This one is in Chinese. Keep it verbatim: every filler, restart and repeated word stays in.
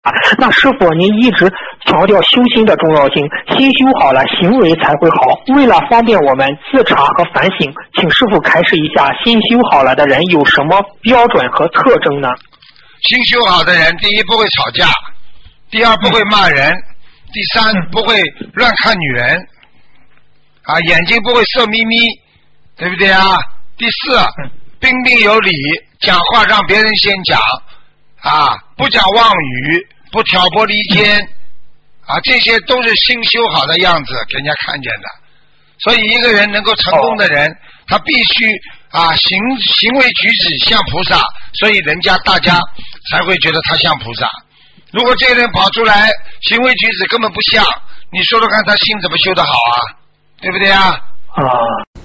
那师父您一直强调修心的重要性，心修好了，行为才会好。为了方便我们自查和反省，请师父开示一下，心修好了的人有什么标准和特征呢？ 心修好的人，第一不会吵架，第二不会骂人，第三不会乱看女人，啊，眼睛不会色眯眯，对不对啊？第四，彬彬有礼，讲话让别人先讲，啊，不讲妄语，不挑拨离间，啊，这些都是心修好的样子，给人家看见的。所以一个人能够成功的人，他必须啊行行为举止像菩萨，所以人家大家才会觉得他像菩萨。如果这个人跑出来行为举止根本不像，你说说看他心怎么修得好啊？对不对啊？ 啊。